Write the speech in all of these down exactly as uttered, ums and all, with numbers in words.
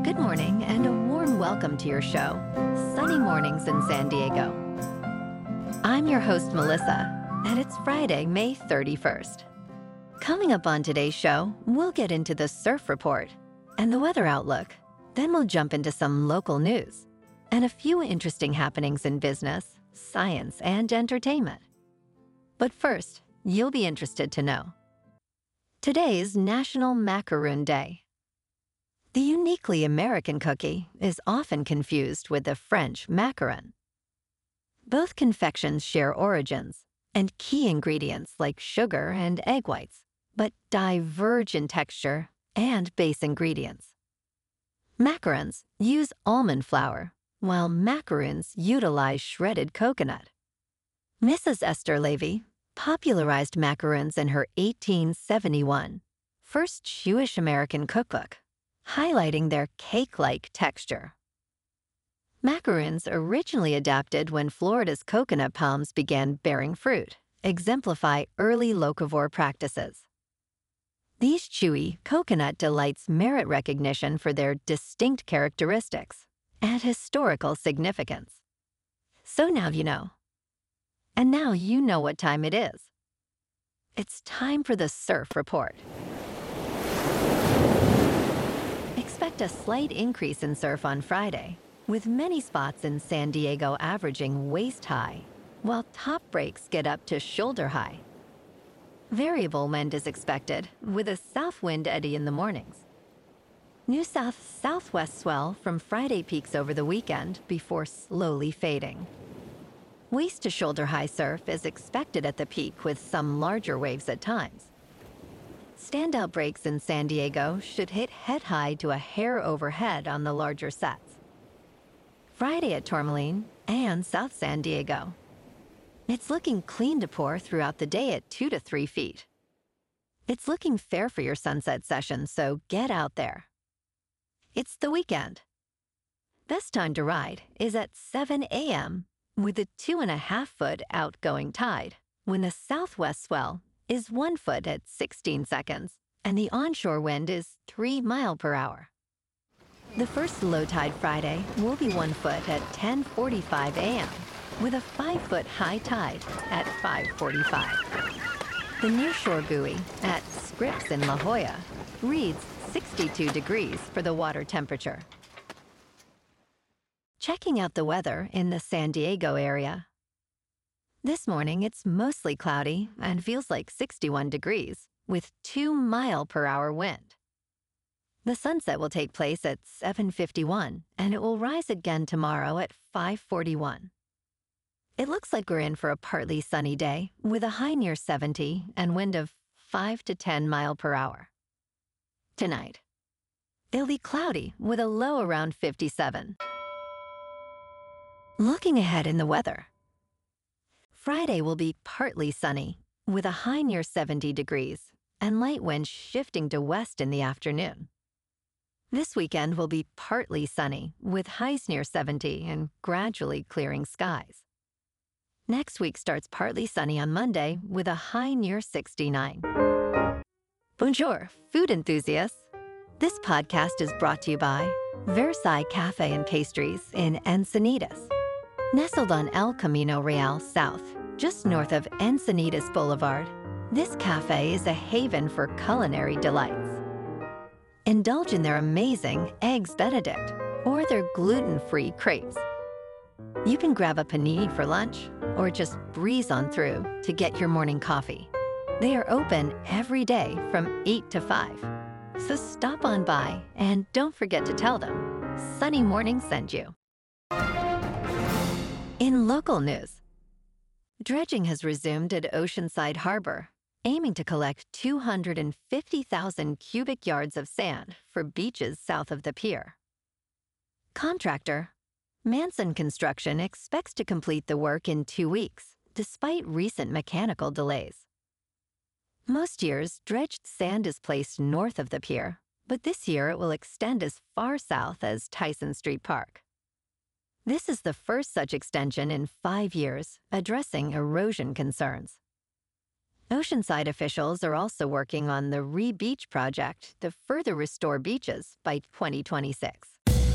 Good morning and a warm welcome to your show, Sunny Mornings in San Diego. I'm your host, Melissa, and it's Friday, May thirty-first. Coming up on today's show, we'll get into the surf report and the weather outlook. Then we'll jump into some local news and a few interesting happenings in business, science, and entertainment. But first, you'll be interested to know. Today's National Macaroon Day. The uniquely American cookie is often confused with the French macaron. Both confections share origins and key ingredients like sugar and egg whites, but diverge in texture and base ingredients. Macarons use almond flour, while macaroons utilize shredded coconut. Missus Esther Levy popularized macarons in her eighteen seventy-one first Jewish-American cookbook, highlighting their cake-like texture. Macaroons originally adapted when Florida's coconut palms began bearing fruit, exemplify early locavore practices. These chewy coconut delights merit recognition for their distinct characteristics and historical significance. So now you know. And now you know what time it is. It's time for the surf report. Expect a slight increase in surf on Friday, with many spots in San Diego averaging waist-high, while top breaks get up to shoulder-high. Variable wind is expected, with a south wind eddy in the mornings. New south-southwest swell from Friday peaks over the weekend before slowly fading. Waist to shoulder-high surf is expected at the peak with some larger waves at times. Standout breaks in San Diego should hit head-high to a hair overhead on the larger sets. Friday at Tourmaline and South San Diego. It's looking clean to pour throughout the day at two to three feet. It's looking fair for your sunset session, so get out there. It's the weekend. Best time to ride is at seven a m with a two and a half foot outgoing tide, when the southwest swell is one foot at sixteen seconds, and the onshore wind is three mile per hour. The first low tide Friday will be one foot at ten forty-five a m, with a five foot high tide at five forty-five. The nearshore buoy at Scripps in La Jolla reads sixty-two degrees for the water temperature. Checking out the weather in the San Diego area. This morning, it's mostly cloudy and feels like sixty-one degrees, with two mile per hour wind. The sunset will take place at seven fifty-one, and it will rise again tomorrow at five forty-one. It looks like we're in for a partly sunny day, with a high near seventy and wind of five to ten mile per hour. Tonight, it'll be cloudy with a low around fifty-seven. Looking ahead in the weather. Friday will be partly sunny, with a high near seventy degrees, and light winds shifting to west in the afternoon. This weekend will be partly sunny, with highs near seventy and gradually clearing skies. Next week starts partly sunny on Monday, with a high near sixty-nine. Bonjour, food enthusiasts. This podcast is brought to you by Versailles Cafe and Pastries in Encinitas. Nestled on El Camino Real South, just north of Encinitas Boulevard, this cafe is a haven for culinary delights. Indulge in their amazing Eggs Benedict or their gluten-free crepes. You can grab a panini for lunch or just breeze on through to get your morning coffee. They are open every day from eight to five. So stop on by and don't forget to tell them Sunny Morning sent you. In local news, dredging has resumed at Oceanside Harbor, aiming to collect two hundred fifty thousand cubic yards of sand for beaches south of the pier. Contractor, Manson Construction expects to complete the work in two weeks, despite recent mechanical delays. Most years, dredged sand is placed north of the pier, but this year it will extend as far south as Tyson Street Park. This is the first such extension in five years, addressing erosion concerns. Oceanside officials are also working on the Re-Beach project to further restore beaches by twenty twenty-six.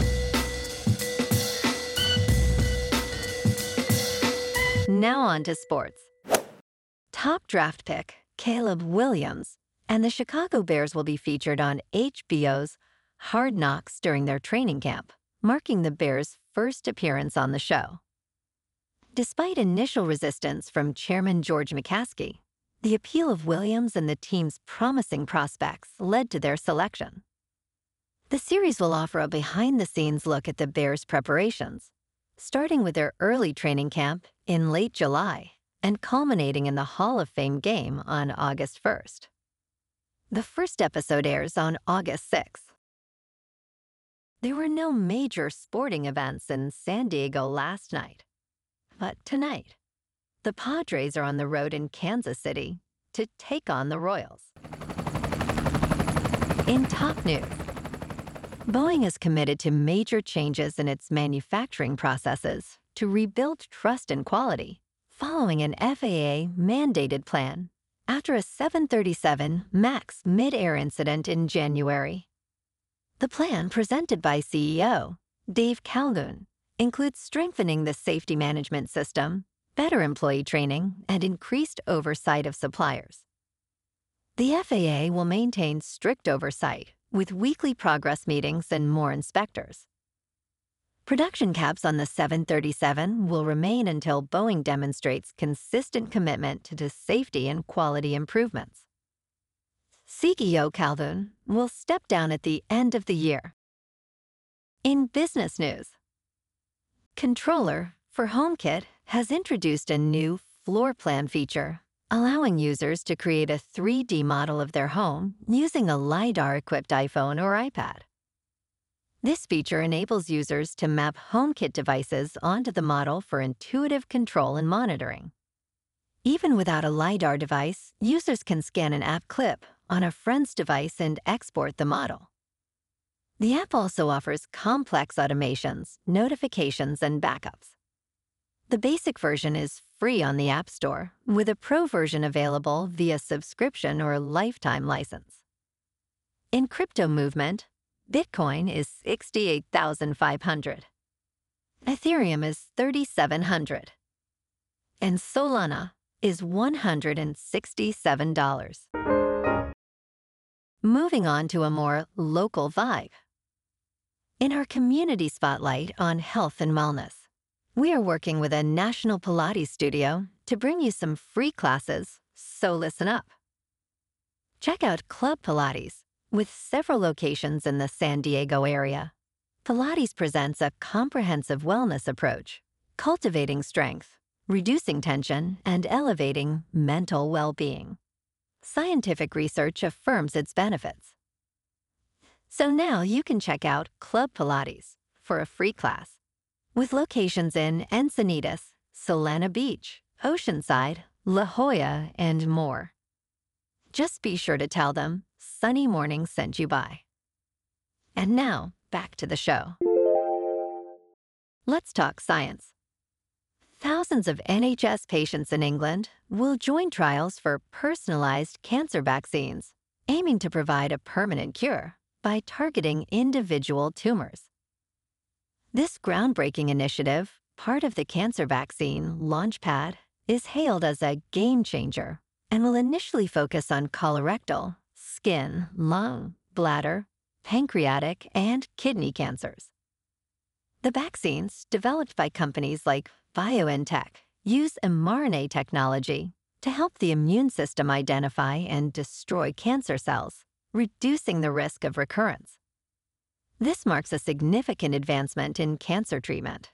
Now on to sports. Top draft pick Caleb Williams and the Chicago Bears will be featured on H B O's Hard Knocks during their training camp, marking the Bears' first appearance on the show. Despite initial resistance from Chairman George McCaskey, the appeal of Williams and the team's promising prospects led to their selection. The series will offer a behind-the-scenes look at the Bears' preparations, starting with their early training camp in late July and culminating in the Hall of Fame game on August first. The first episode airs on August sixth. There were no major sporting events in San Diego last night, but tonight, the Padres are on the road in Kansas City to take on the Royals. In top news, Boeing is committed to major changes in its manufacturing processes to rebuild trust and quality following an F A A-mandated plan after a seven thirty-seven MAX mid-air incident in January. The plan, presented by C E O Dave Calhoun, includes strengthening the safety management system, better employee training, and increased oversight of suppliers. The F A A will maintain strict oversight with weekly progress meetings and more inspectors. Production caps on the seven thirty-seven will remain until Boeing demonstrates consistent commitment to safety and quality improvements. C E O Calhoun will step down at the end of the year. In business news, Controller for HomeKit has introduced a new floor plan feature, allowing users to create a three D model of their home using a LiDAR-equipped iPhone or iPad. This feature enables users to map HomeKit devices onto the model for intuitive control and monitoring. Even without a LiDAR device, users can scan an app clip on a friend's device and export the model. The app also offers complex automations, notifications, and backups. The basic version is free on the App Store, with a Pro version available via subscription or lifetime license. In crypto movement, Bitcoin is sixty-eight thousand five hundred, Ethereum is thirty-seven hundred, and Solana is one hundred sixty-seven dollars. Moving on to a more local vibe. In our community spotlight on health and wellness, we are working with a national Pilates studio to bring you some free classes, so listen up. Check out Club Pilates, with several locations in the San Diego area. Pilates presents a comprehensive wellness approach, cultivating strength, reducing tension, and elevating mental well-being. Scientific research affirms its benefits. So now you can check out Club Pilates for a free class, with locations in Encinitas, Solana Beach, Oceanside, La Jolla, and more. Just be sure to tell them Sunny Morning sent you by. And now, back to the show. Let's talk science. Thousands of N H S patients in England will join trials for personalized cancer vaccines, aiming to provide a permanent cure by targeting individual tumors. This groundbreaking initiative, part of the cancer vaccine Launchpad, is hailed as a game changer and will initially focus on colorectal, skin, lung, bladder, pancreatic, and kidney cancers. The vaccines, developed by companies like BioNTech, use mRNA technology to help the immune system identify and destroy cancer cells, reducing the risk of recurrence. This marks a significant advancement in cancer treatment.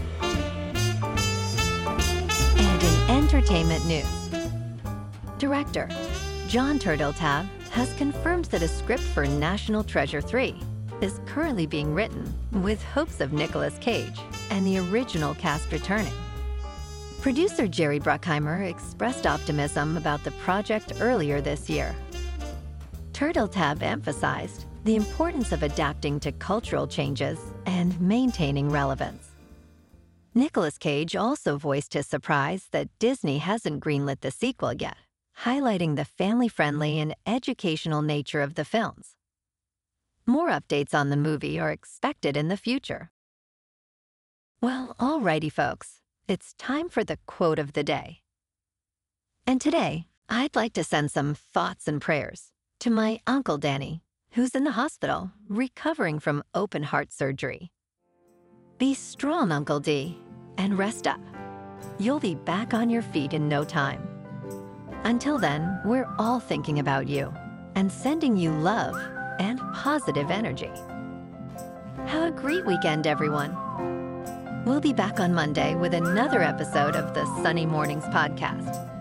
And in entertainment news, director Jon Turteltaub has confirmed that a script for National Treasure three is currently being written, with hopes of Nicolas Cage and the original cast returning. Producer Jerry Bruckheimer expressed optimism about the project earlier this year. Turteltaub emphasized the importance of adapting to cultural changes and maintaining relevance. Nicolas Cage also voiced his surprise that Disney hasn't greenlit the sequel yet, highlighting the family-friendly and educational nature of the films. More updates on the movie are expected in the future. Well, alrighty, folks. It's time for the quote of the day. And today, I'd like to send some thoughts and prayers to my Uncle Danny, who's in the hospital recovering from open heart surgery. Be strong, Uncle D, and rest up. You'll be back on your feet in no time. Until then, we're all thinking about you and sending you love and positive energy. Have a great weekend, everyone. We'll be back on Monday with another episode of the Sunny Mornings podcast.